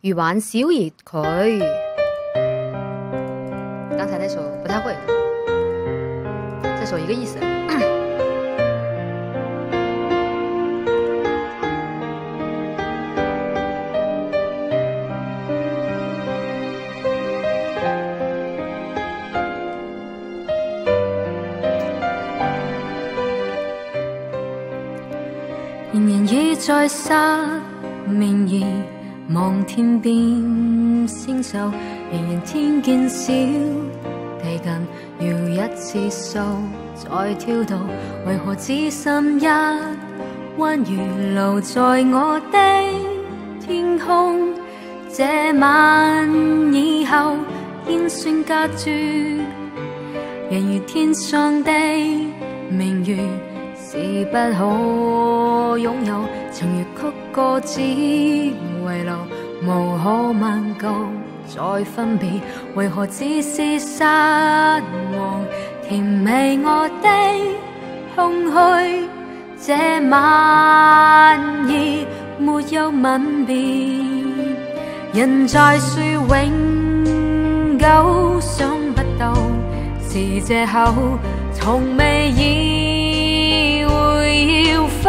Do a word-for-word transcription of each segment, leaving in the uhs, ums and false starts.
鱼丸小熱佢。剛才那首不太會，這首一個意思。 然人已在失眠兒望天邊星宿，仍然天見小地近，搖一次數再跳到，為何只剩一彎魚留在我的天空？這晚以後煙酸隔住，人如天上的明月，是不可擁有，曾越曲過只遺留，無可挽救再分別，為何只是失望？甜美我的空虛，這晚已沒有吻別，人在說永久，想不到是藉口，從未意會要分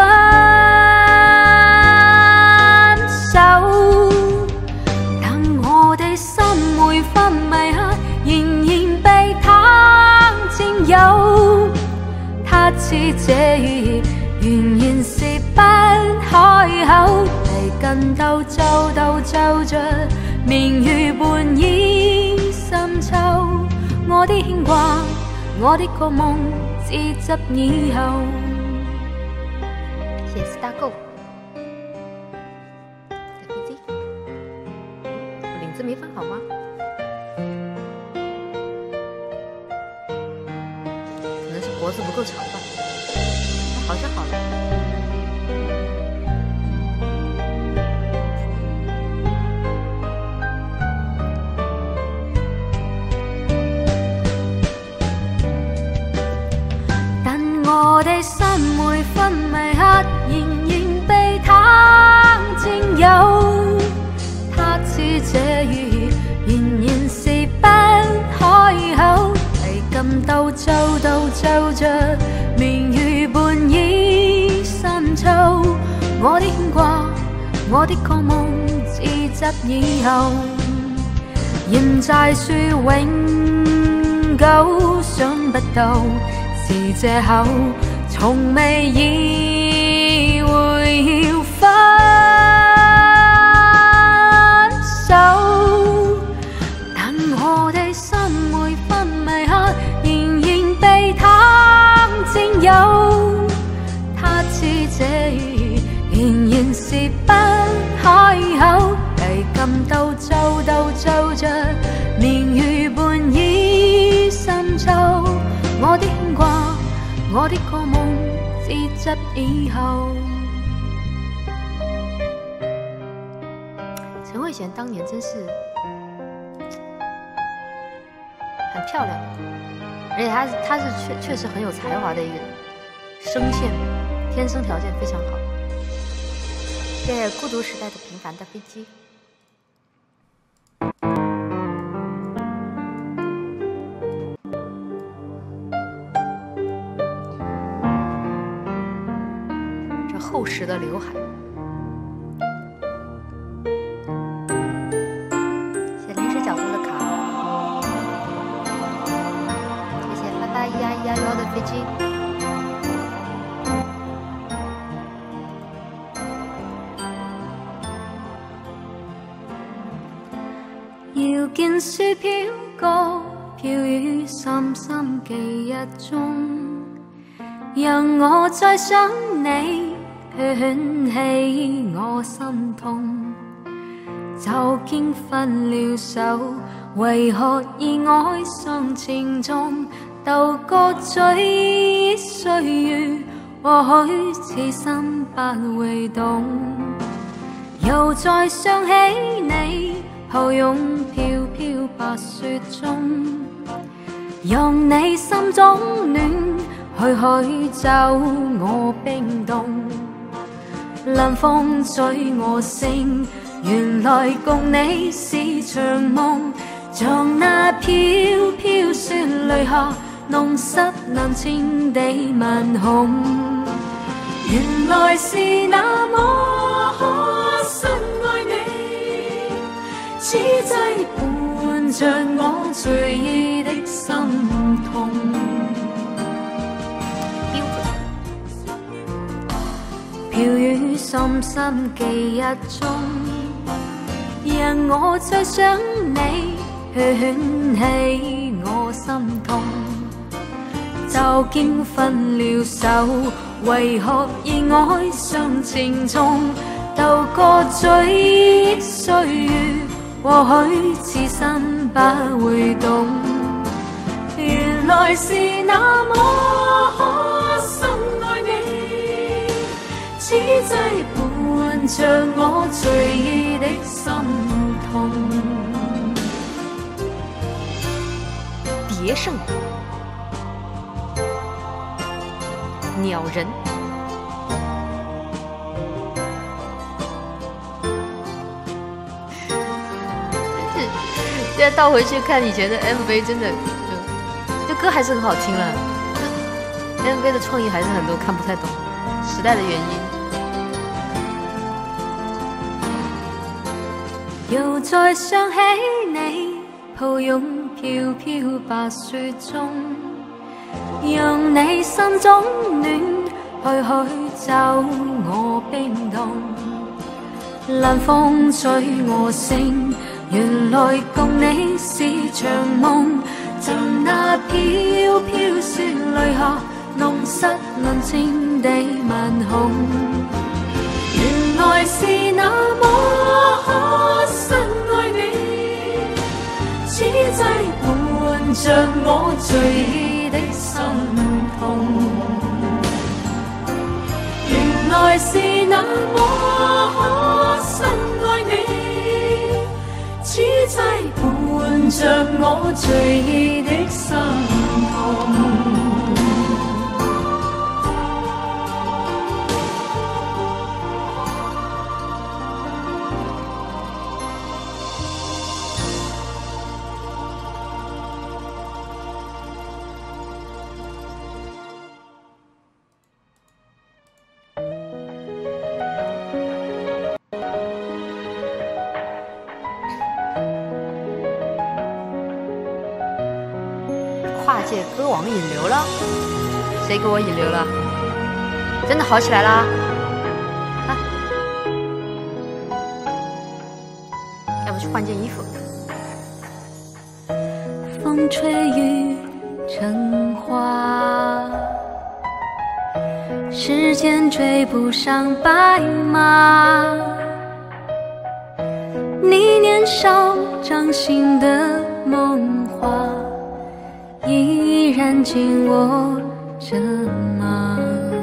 手，但我的心每分迷刻，仍然被他佔有。他似這語言，仍然是不開口，離近鬥奏鬥奏着，明月半倚深秋。我的牽掛，我的個夢，自執以後。 謝謝大狗。小飛機，我領子沒放好嗎？可能是脖子不夠長吧。好像好了。 我的心每分迷刻，仍然被他佔有。他似這語言，仍然是不開口，離近鬥奏鬥奏着，明月半倚深秋。我的牽掛，我的個夢，自執以後，人在說永久，想不到是藉口，從未意會要分手，但我的心每分迷刻，仍然被他佔有。他似這語言，仍然是不開口，離近鬥奏鬥奏着，明月半倚深秋。我的牽掛，我的個夢，自執以後。 陳慧嫻當年真是很漂亮，而且她她是確確實很有才華的一個人，聲線天生條件非常好。謝謝孤獨時代的平凡的飛機。厚实的劉海，謝臨時角度的卡，謝謝八八一二一幺幺的飛機。 遙見雪飄過，飄於深深記憶中，讓我再想你。捲起我心痛，就經分了手，為何以愛傷情中度過最歲月？或許此心不會懂，又再想起你，抱擁飄飄白雪中，讓你心中暖，去去走我冰凍。冷風吹我聲， 原來共你是場夢，像那飄飄雪淚下，弄濕冷清的晚空。原來是那麼可深愛你，此際伴着我隨意的心痛。飄於深深記憶中，讓我再想你，圈起我心痛。就經分了手，為何意愛上情重？渡過追憶歲月，或許此生不會懂。原來是那麼可深愛你，此際伴着我隨意的心痛。 別勝鳥人，现在倒回去看以前的 M V， 真的，这歌还是很好听了。M V 的创意还是很多看不太懂，时代的原因。又再想起你，抱擁飄飄白雪中。讓你心中暖，去去走我冰凍。冷風吹我醒，原來共你是場夢。就那飄飄雪淚下，弄濕冷清的晚空。原來是那麼可深愛你，此際伴着我隨意的心痛。原來是那麼可深愛你，此際伴着我隨意的心痛。 跨界歌王引流了，谁给我引流了？真的好起来啦！啊，要不去换件衣服？ 风吹雨成花，时间追不上白马。你年少掌心的梦话，依然紧握着吗？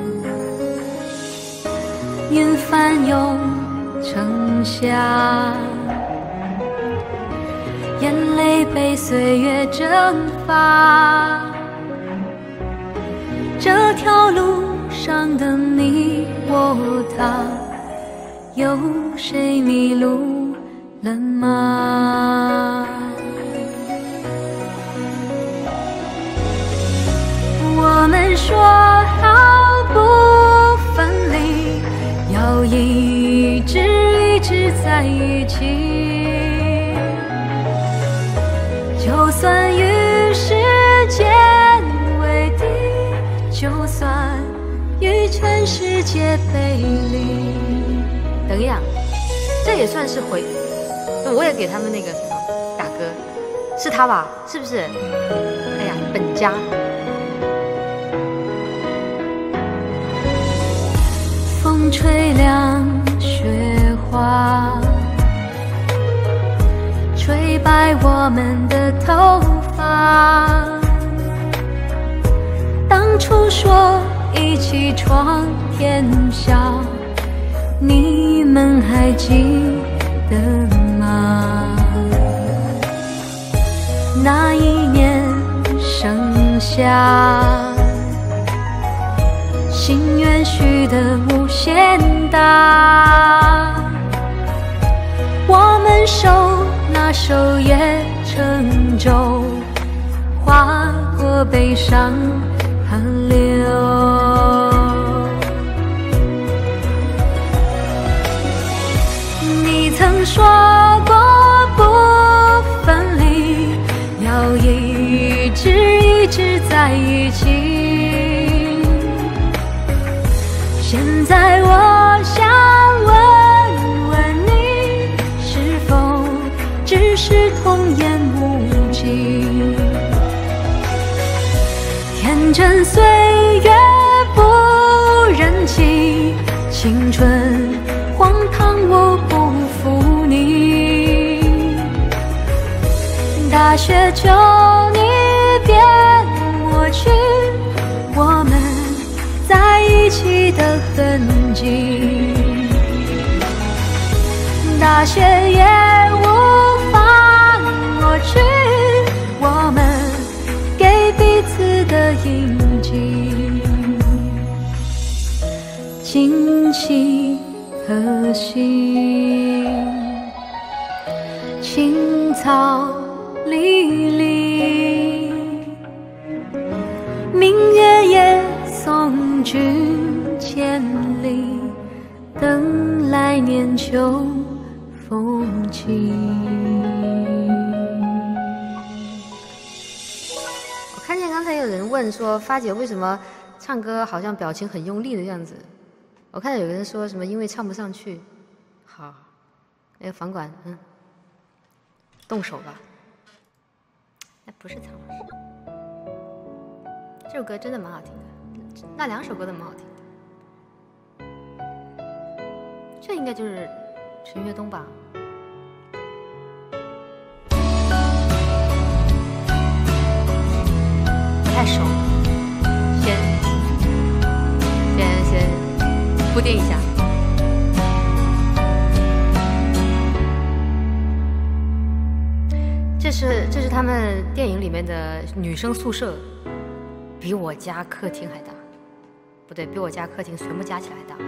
云翻涌成夏，眼泪被岁月蒸发。这条路上的你我他，有谁迷路了吗？我们说好不分离，要一直一直在一起。就算与时间为敌，就算与全世界背离。 等一下，这也算是回，我也给他们那个什么打歌，是他吧？是不是？哎呀，本家。 风吹凉雪花，吹白我们的头发。当初说一起闯天下，你们还记得吗？那一年盛夏，心愿许得无限大， 手，那手也成舟，划过悲伤河流。你曾说过不分离，要一直一直在一起。现在我想问问你，是否只是童言无忌？天真岁月不忍欺，青春荒唐我不负你。大雪求你别抹去我们在一起的痕迹，大雪也无法抹去我们给彼此的印记。惊奇何夕，青草离离，明月夜送君千里，等来年秋风起。 我看见刚才有人问说，发姐为什么唱歌好像表情很用力的样子？我看到有个人说什么因为唱不上去。好，那个房管，嗯，动手吧。那不是苍老师，这首歌真的蛮好听的，那两首歌都蛮好听的。这应该就是陈岳东吧？不太熟，先先先铺垫一下。这是这是他们电影里面的女生宿舍，比我家客厅还大，不对，比我家客厅全部加起来大。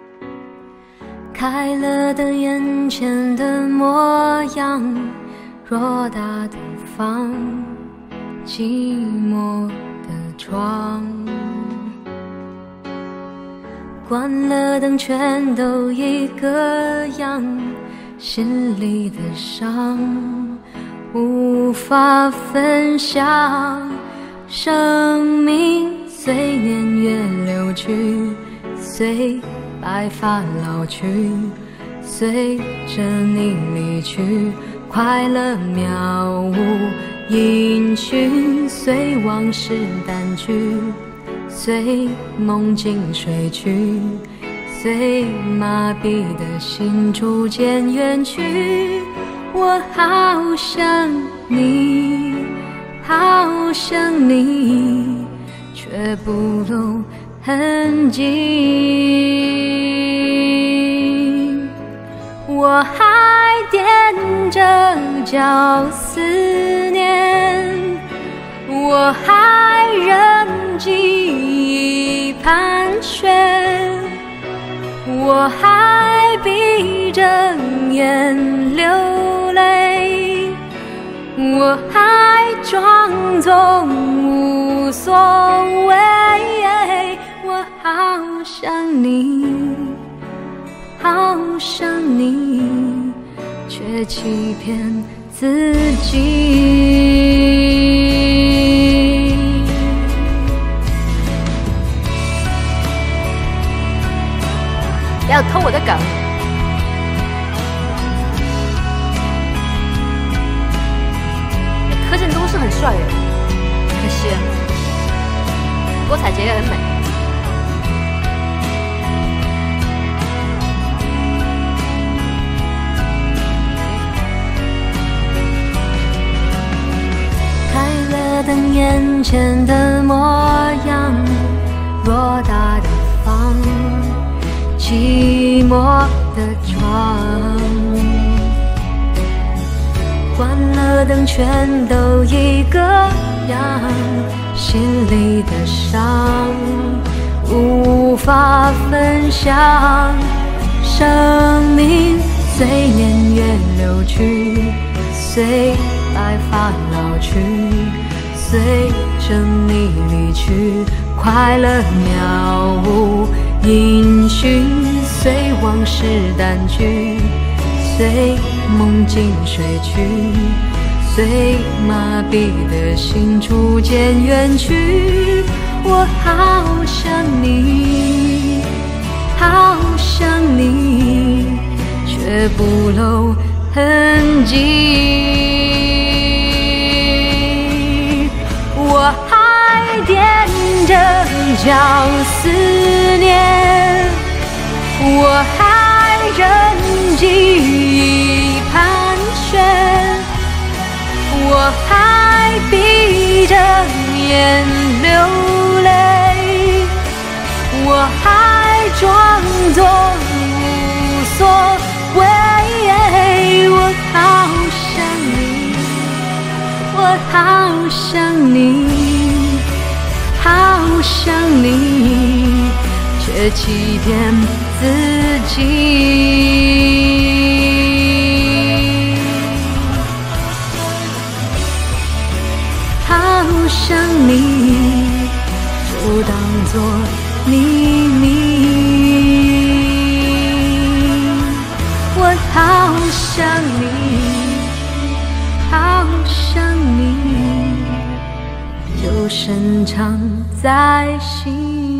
开了灯，眼前的模样，偌大的房，寂寞的床，关了灯，全都一个样，心里的伤无法分享。生命随年月流去，随白发老去，随着你离去，快乐渺无音讯，随往事淡去，随梦境睡去，随麻痹的心逐渐远去。我好想你，好想你，却不露痕迹。我还踮着脚思念，我还忍记忆盘旋，我还闭着眼流泪，我还装作无所谓。我好想你，好想你，却欺骗自己。 不要偷我的梗。柯震东是很帅的，可惜郭采洁也很美。 等眼前的模样，偌大的房，寂寞的床，关了灯，全都一个样，心里的伤无法分享。生命随年月流去，随白发老去，随着你离去，快乐渺无音讯，随往事淡去，随梦境睡去，随麻痹的心逐渐远去。我好想你，好想你，却不露痕迹。我还踮着脚思念，我还任记忆盘旋，我还闭着眼流泪，我还装作无所谓。我好想你，我好想你，好想你，却欺骗自己。好想你，就当作秘密。我好想你，好想你，就深藏在心。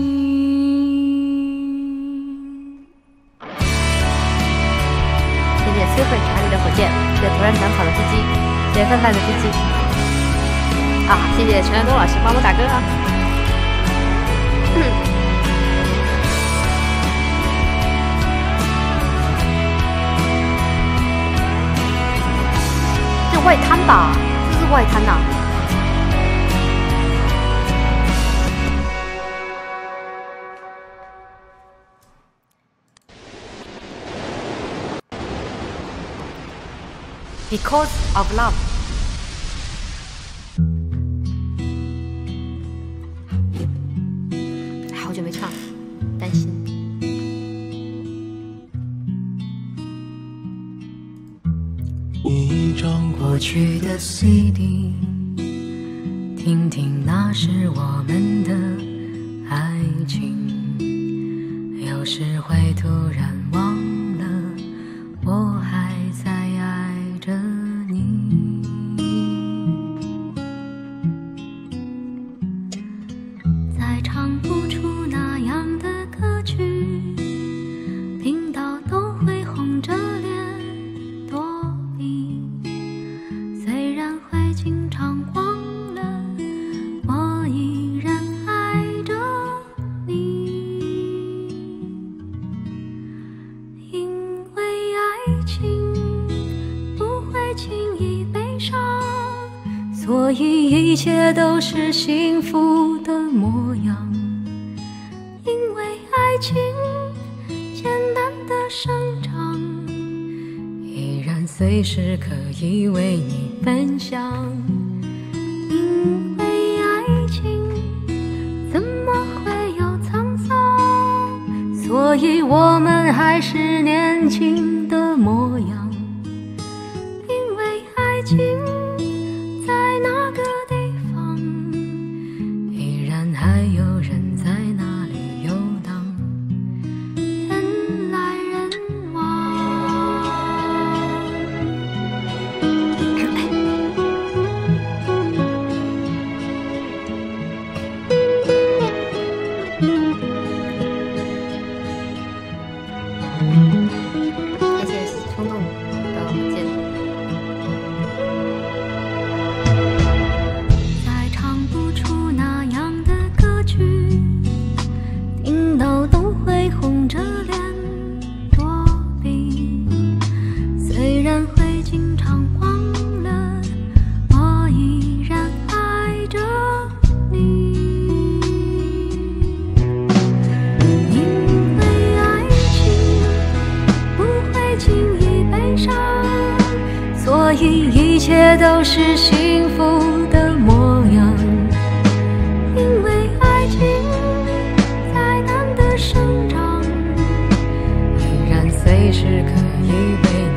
谢谢摧毁查理的火箭，谢谢突然想跑的飞机，谢谢范范的飞机。啊，谢谢陈安东老师帮我打歌啊。嗯外滩吧，这是外滩呐、啊。Because of love， 好久没唱，担心。 一张过去的 C D， 听听那是我们的爱情，有时会突然忘了我还在爱着你。再唱不出那样的歌曲，听到都会红着脸躲避，虽然会经常忘了我依然爱着你。因为爱情不会轻易悲伤，所以一切都是幸福的模样。因为爱情简单的生长，依然随时可以为你分享。因为爱情怎么会有沧桑，所以我们还是年轻的模样。因为爱情在那个地方，依然还有人在那里游荡，人来人往。 谢谢冲动的火箭。 再唱不出那样的歌曲，听到都会红着脸躲避，虽然会经常忘了我依然爱着你。因为爱情不会轻易悲伤，所以一切都是幸福的模样。因为爱情再难的生长，依然随时可以为你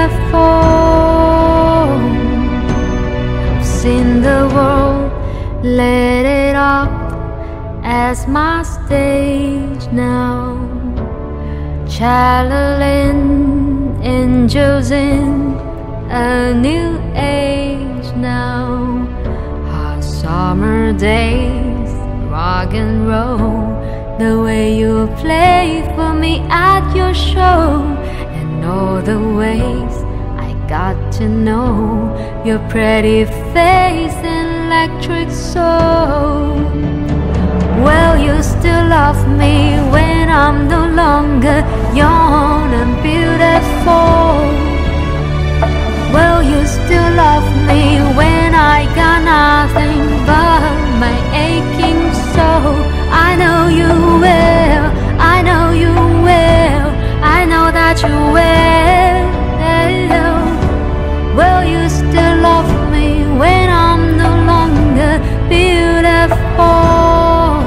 beautiful. I've seen the world, lit it up as my stage now, channeling angels in a new age now. Hot summer days, rock and roll, the way you play for me at your show, and all the ways I got to know your pretty face and electric soul. Will you still love me when I'm no longer young and beautiful? Will you still love me when I got nothing but my aching soul? I know you will, I know you will, I know that you will. Will you still love me when I'm no longer beautiful?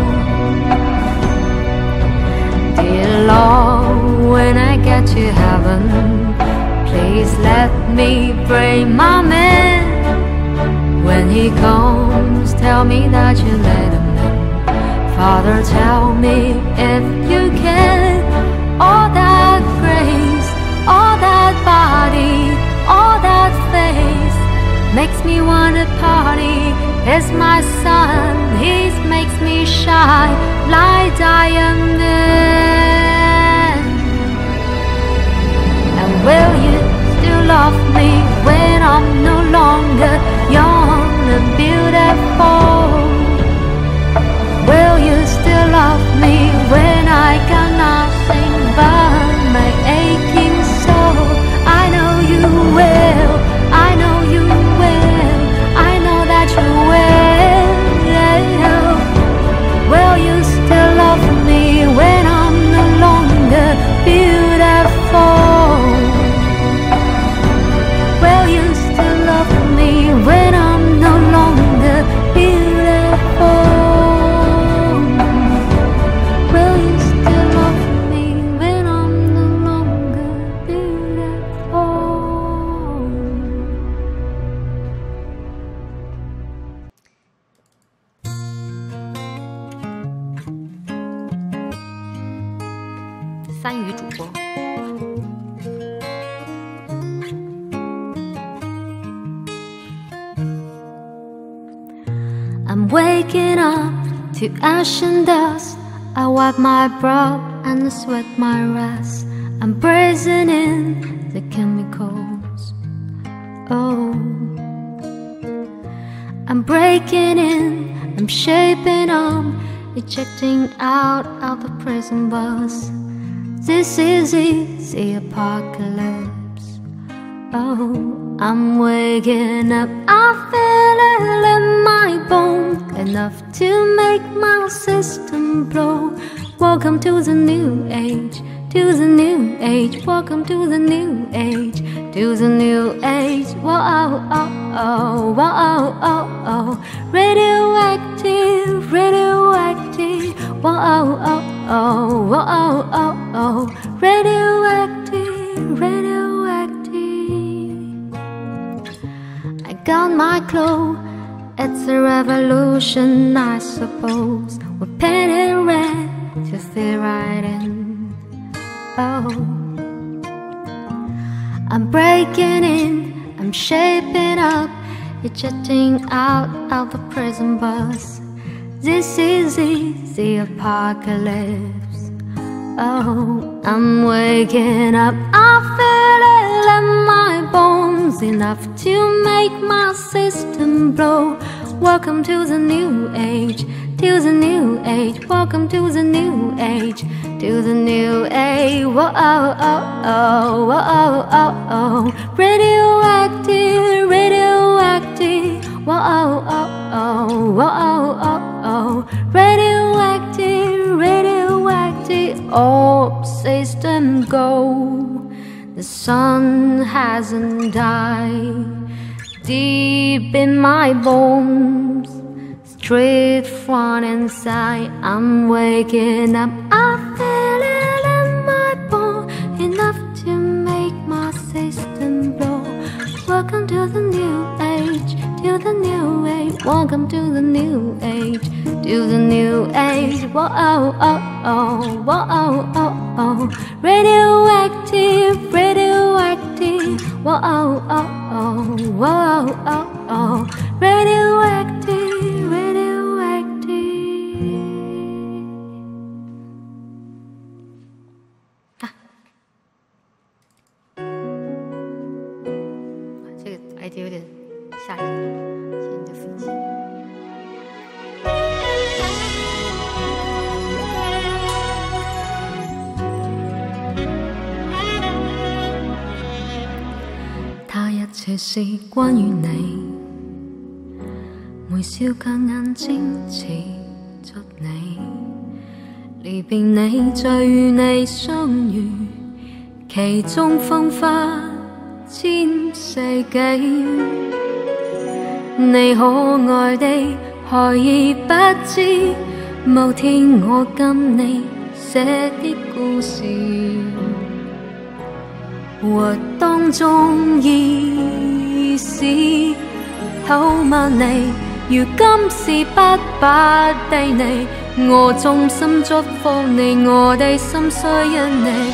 Dear Lord, when I get to heaven, please let me bring my man. When he comes, tell me that you let him know. Father, tell me if you can. All that grace, all that body, all that face makes me wanna party. He's my son, he makes me shine like diamond. And will you still love me when I'm no longer young and beautiful? Will you still love me when I got nothing but my aching soul? I know you will, I know you will, I know that you will. Will you still love me when I'm no longer beautiful? Will you still love me when I'm no longer beautiful? I'm waking up to ash and dust. I wipe my brow and sweat my rest. I'm breathing in the chemicals. Oh, I'm breaking in, I'm shaping up, ejecting out of the prison bus. This is easy apocalypse. Oh, I'm waking up, I feel it in my bones, enough to make my system blow. Welcome to the new age, to the new age. Welcome to the new age, to the new age. Whoa, oh, oh, oh, whoa, oh, oh, oh. Radioactive, radioactive. Whoa, oh, oh, oh, whoa, oh, oh, oh. Radioactive, radioactive. I got my glow. It's a revolution, I suppose. We're painted red to fit right in. Oh, I'm breaking in, I'm shaping up, ejecting out of the prison bus. This is easy apocalypse. Oh, I'm waking up, I feel it in my bones, enough to make my system blow. Welcome to the new age, to the new age. Welcome to the new age, to the new age. Whoa, oh, oh, oh, whoa, oh, oh, oh. Radioactive, radioactive. Whoa, oh, oh, oh, whoa, oh, oh, oh. Radioactive, radioactive. Oh, system go. The sun hasn't died. Deep in my bones, straight front and side, I'm waking up, I feel it in my bones, enough to make my system distant blow. Welcome to the new age, to the new age. Welcome to the new age, to the new age. Whoa, oh, oh, oh, whoa, oh, oh, oh. Radioactive, radioactive. Whoa, oh, oh, oh, whoa, oh, oh. Radioactive, radioactive. 啊，这个 idea 有点吓人，谢谢你的飞机。 他一切是關於你，微笑卻眼睛似捽你，離別你再與你相遇，其中風花千世紀。你可愛地何而不知，某天我跟你寫的故事。活當中意思，好嗎你？如今是不不地你，我衷心祝福你，我的心需因你。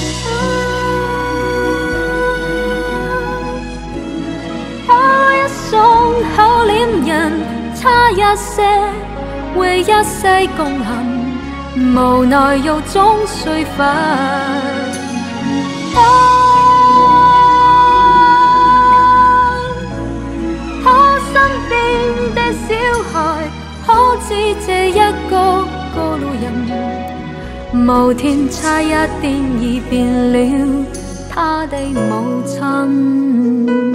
好一雙好戀人，差一些會一世共行，無奈又總睡乏。小孩可知這一個個路人，某天差一點已變了他的母親。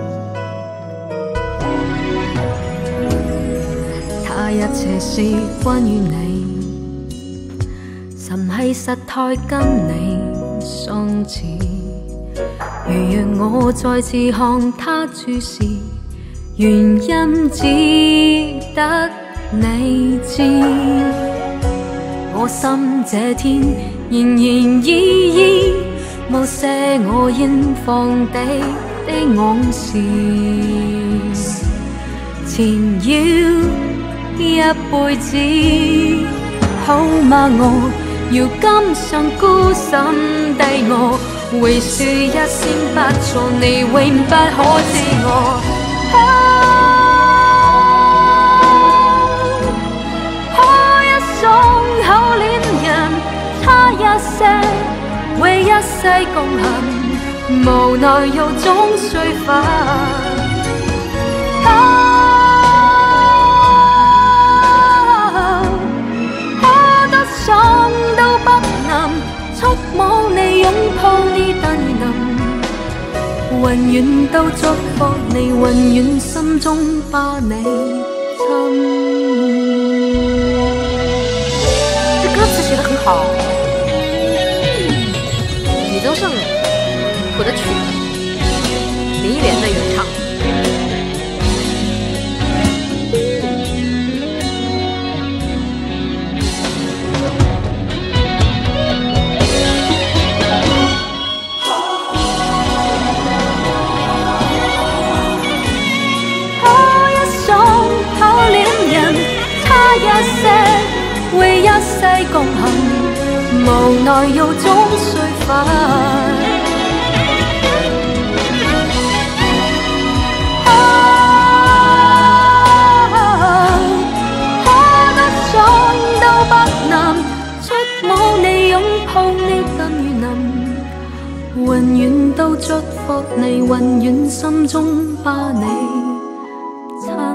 他一切是關於你，神係實態跟你相似。如若我再次看他注視，原因只得你知，我心這天仍然依依，無些我應放低的往事，纏繞一輩子，好嗎我？要今生孤身低我，會說一聲不錯，你永不可知我。好戀人，差一些會一世共行，無奈又總睡乏。可得爽都不能觸摸你，擁抱你，但能永遠都祝福你，永遠心中把你親。 歌词写得很好，李宗盛谱的曲，林忆莲的原唱。 好一雙好戀人，差一些。會一世共行，無奈又總睡乏。可得爽都不能觸摸你，擁抱你，但如能永遠都祝福你，永遠心中把你親。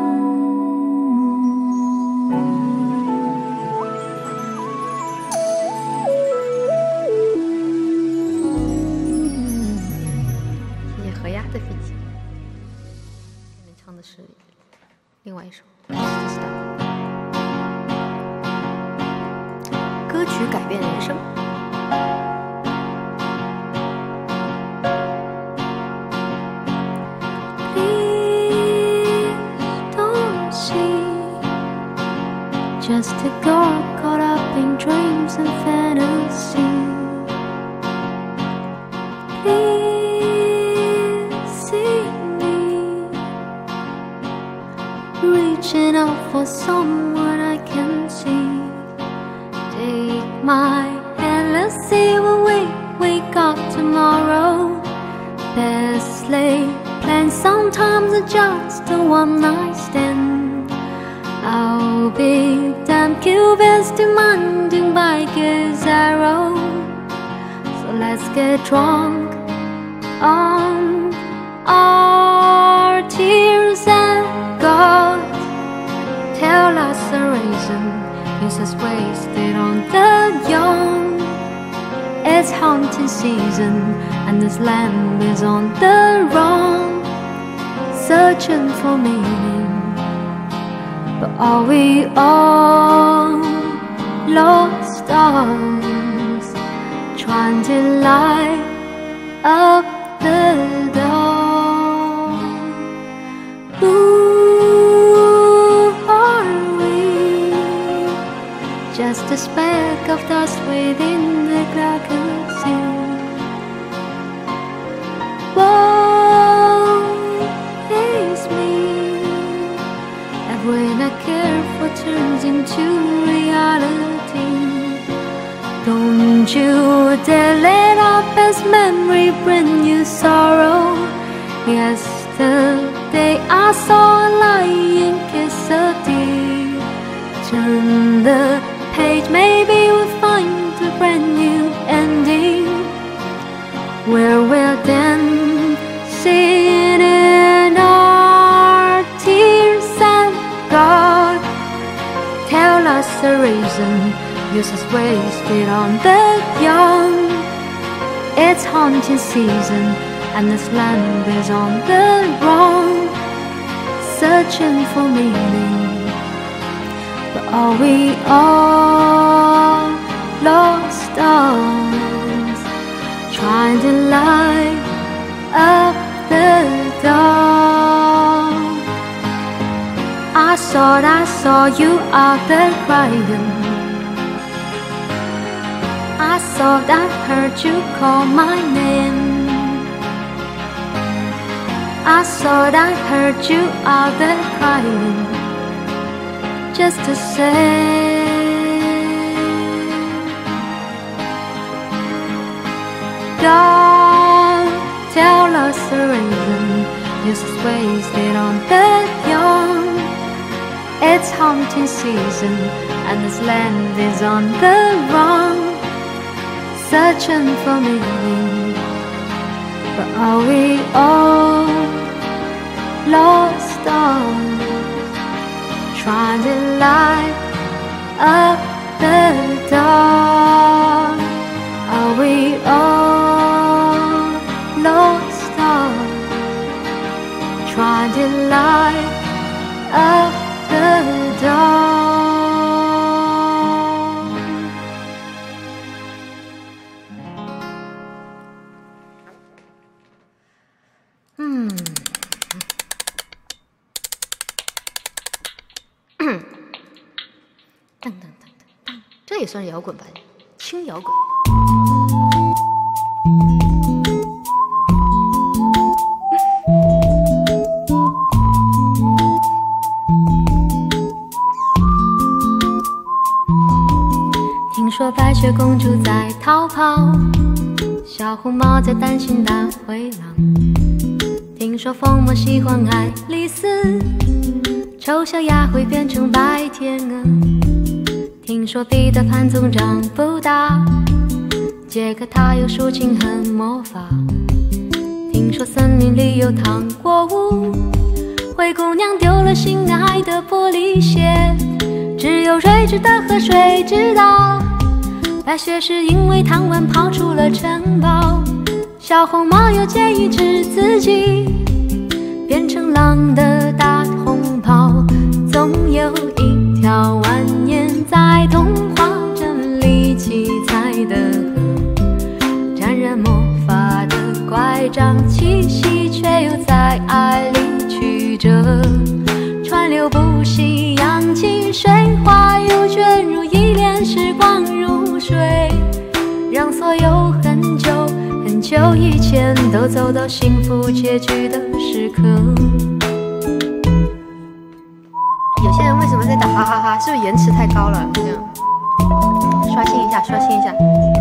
是另外一首歌曲改变人生。 Please don't see just a girl caught up in dreams and fantasy. Please reaching out for someone I can see. Take my hand, let's see what we wake up tomorrow. Best laid plans sometimes are just a one night stand. I'll be damn Cupid's demanding by his arrow. So let's get drunk on our tears and God tell us the reason useless wasted on the young. It's hunting season and this land is on the run, searching for meaning. But are we all lost stars trying to light up the dawn? Who are we? Just a speck of dust within the galaxy. Woe is me, and when I care for turns into reality. Don't you dare let our best memory bring you sorrow. Yesterday I saw a lying kiss a deer. Turn the page, maybe we'll find a brand new ending, where we're dancing in our tears and God tell us the reason useless wasted on the young. It's hunting season and this land is on the run, searching for meaning. But are we all lost stars trying to light up the dawn? I thought I saw you out there crying. I thought I heard you call my name. I thought I heard you out there crying, just to say God tell us the reason useless wasted on the young. It's hunting season and this land is on the run, searching for meaning. But are we all lost stars trying to light up the dawn? Are we all lost stars trying to light up the dawn? 嗯，噔噔噔噔噔，这也算是摇滚吧，轻摇滚。 听说白雪公主在逃跑，小红帽在担心大灰狼。听说疯魔喜欢爱丽丝，丑小鸭会变成白天鹅。听说彼得潘总长不大，杰克他有竖琴和魔法。听说森林里有糖果屋，灰姑娘丢了心爱的玻璃鞋，只有睿智的河水知道，白雪是因为贪玩跑出了城堡。小红帽又建议治自己变成狼的大红袍，总有一条蜿蜒在童话镇里七彩的河，沾染魔法的乖张气息，却又在爱里曲折，川流不息，扬起水花，又卷入一帘时光如水，让所有很久很久以前都走到幸福结局的时刻。 在打哈哈哈，是不是延迟太高了？这样刷新一下，刷新一下。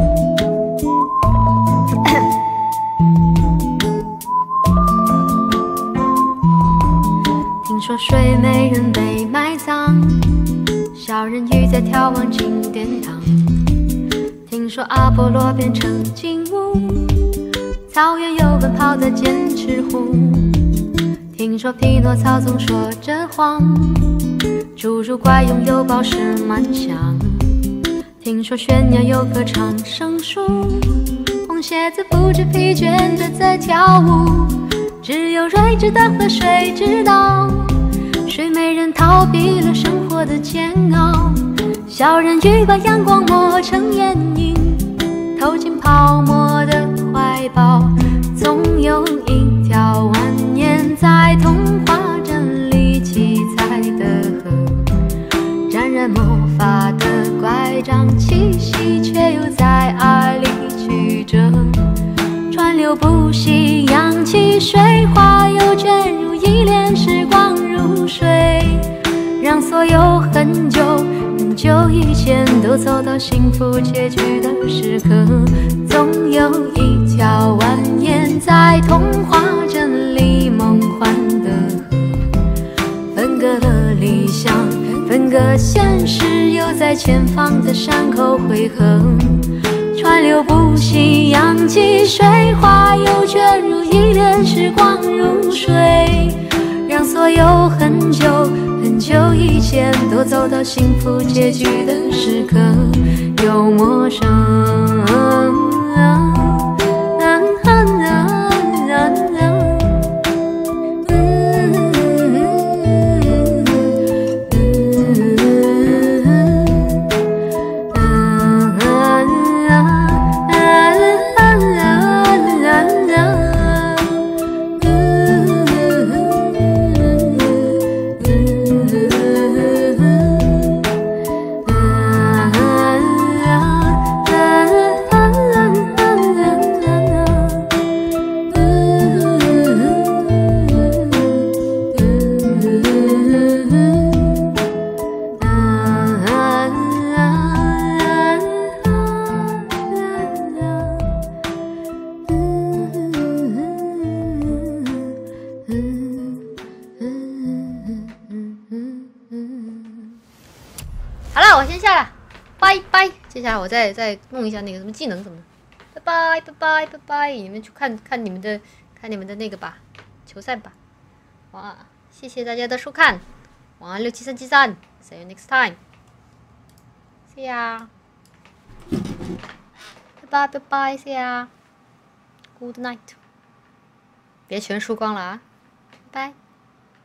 听说睡美人被埋葬，小人鱼在眺望金殿堂。听说阿波罗变成金乌，草原有奔跑的剑齿虎。听说匹诺曹总说着谎，侏儒怪拥有宝石满箱。听说悬崖有棵长生树，红鞋子不知疲倦地在跳舞。只有睿智的河水知道，睡美人逃避了生活的煎熬。小人鱼把阳光磨成眼影，投进泡沫的怀抱。总有一条蜿蜒在童话镇里七彩的河，沾染魔法的乖张气息，却又在爱里曲折。川流不息，扬起水花，又卷入一帘时光如水，让所有很久很久以前都走到幸福结局的时刻。总有一条蜿蜒在童话镇里梦幻的河，分隔了理想，分隔现实，又在前方的山口汇合。川流不息，扬起水花，又卷入一帘时光如水，让所有很久很久以前都走到幸福结局的时刻。又陌生接下来我再再弄一下那个什么技能什么的，拜拜拜拜拜拜！你们去看看你们的看你们的那个吧，球赛吧。哇，谢谢大家的收看，晚安六七三七三 ，see you next time，see ya，拜拜拜拜 ，see ya，good night，别全输光了啊，拜拜。